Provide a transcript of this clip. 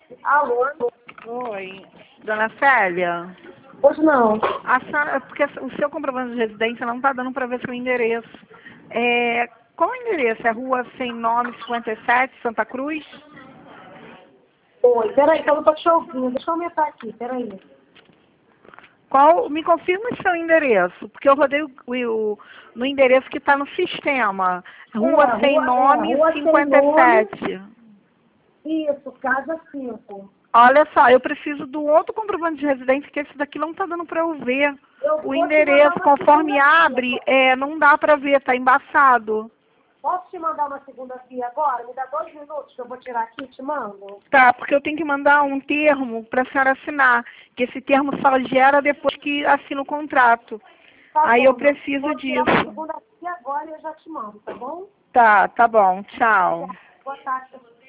Alô? Oi, dona Célia. Hoje não. Porque o seu comprovante de residência não está dando para ver seu endereço. Qual o endereço? É Rua Sem Nome 57, Santa Cruz? Oi, peraí, que eu não tô te ouvindo. Deixa eu aumentar aqui, peraí. Me confirma o seu endereço, porque eu rodei no endereço que está no sistema. Rua Sem Nome Rua Sem Nome. 57. Isso, casa 5. Olha só, eu preciso do outro comprovante de residência, que esse daqui não está dando para eu ver. Eu O vou te mandar endereço, uma conforme segunda via. abre, não dá para ver, está embaçado. Posso te mandar uma segunda via agora? Me dá 2 minutos que eu vou tirar aqui e te mando. Tá, porque eu tenho que mandar um termo para a senhora assinar, que esse termo só gera depois que assina o contrato. Tá Aí eu bom, meu. preciso Vou tirar uma disso. segunda via agora e eu já te mando, tá bom? Tá bom, tchau. Obrigada. Boa tarde.